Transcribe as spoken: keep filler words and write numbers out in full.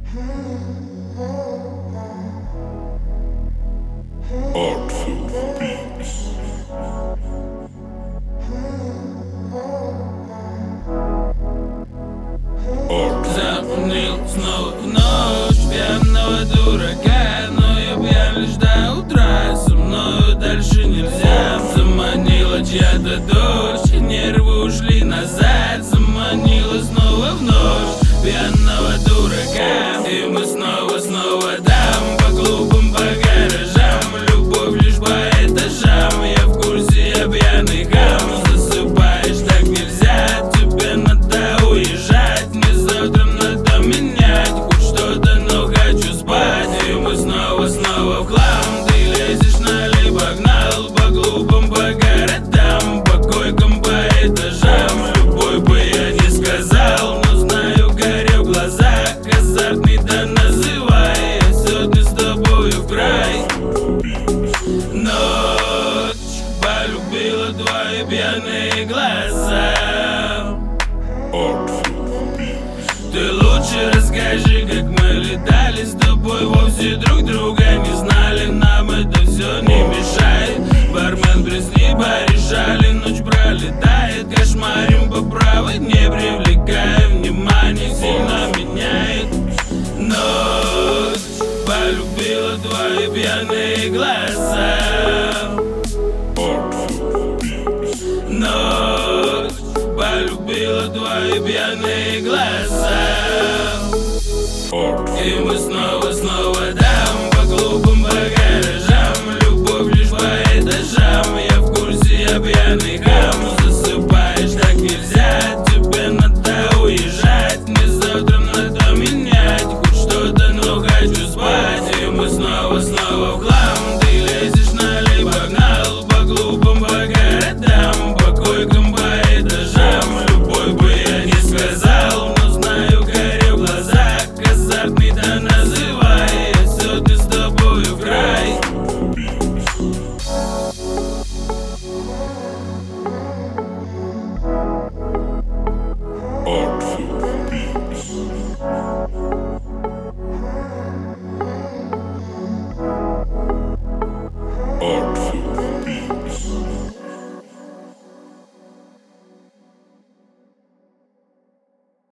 Запомнил снова в ночь пьяного дурака, но я пьян лишь до утра. Со мною дальше нельзя. Заманила чья-то дождь, нервы ушли назад. Заманила снова в ночь пьяного дурака, и мы снова-снова там по клубам, по гаражам. Любовь лишь по этажам. Я в курсе, я пьяный хам. Засыпаешь так нельзя, тебе надо уезжать. Мне завтра надо менять хоть что-то, но хочу спать. И мы снова-снова в хлам. Ты лезешь налево, погнал по клубам, по городам, по койкам, по этажам. Любой бы я не сказал, но знаю, горя в глазах. Азартный да называй, я сегодня с тобою в край. Ночь полюбила твои пьяные глаза. Ты лучше расскажи, как мы летали с тобой, вовсе друг друга не знали. Нам это все не мешает. Бармен, присни, порешали. Ночь пролетает, кошмарим по правой, не привлекая внимания, сильно меняет. Ночь полюбила твои пьяные глаза. Ночь полюбила твои пьяные глаза, и мы снова